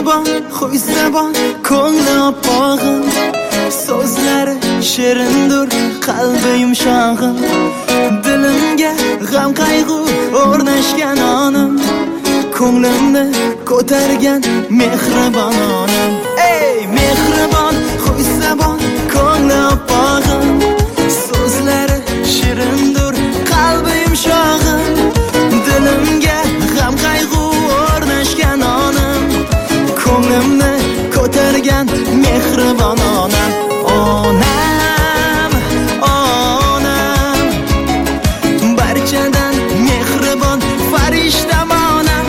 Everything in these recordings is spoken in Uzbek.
mehribon, xushzabon, ko'ngli oppog'im, so'zlari shirindir, qalbi yumshog'im, dilimga g'am qayg'u o'rnashgan onim, ko'nglimni ko'targan mehribon onam. Ey mehribon, xushzabon, ko'ngli oppog'im, so'zlari shirindir, qalbi yumshog'im, dilimga g'am qayg'u o'rnashgan onim, ko'nglimni ko'targan mehribon onam. Onam, onam, barchadan mehribon farishtam onam.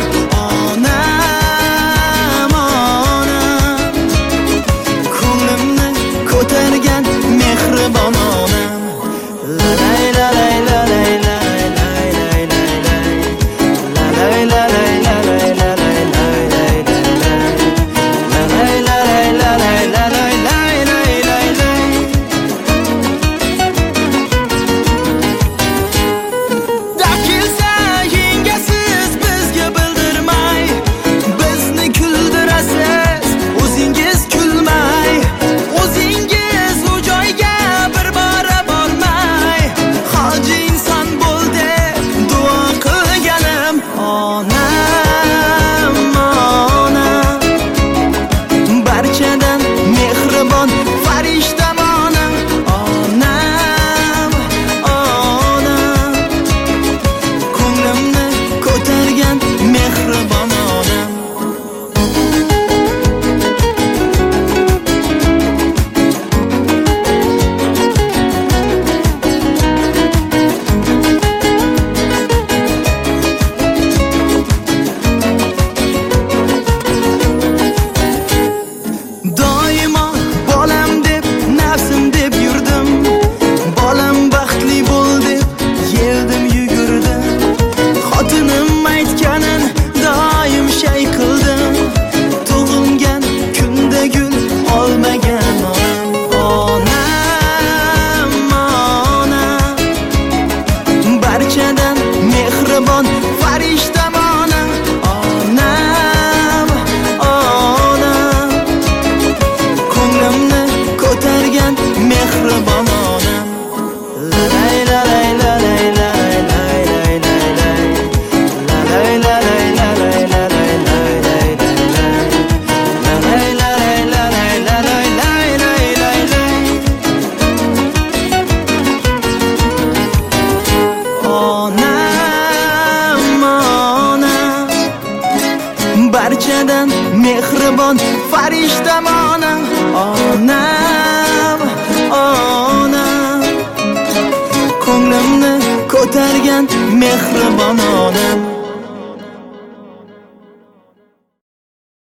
Onam, onam, ko'nglimni ko'targan mehribon onam. La la la la la la la la la la la barchadan mehribon farishtam onam. Onam, onam, ko'nglimni ko'targan mehribon onam.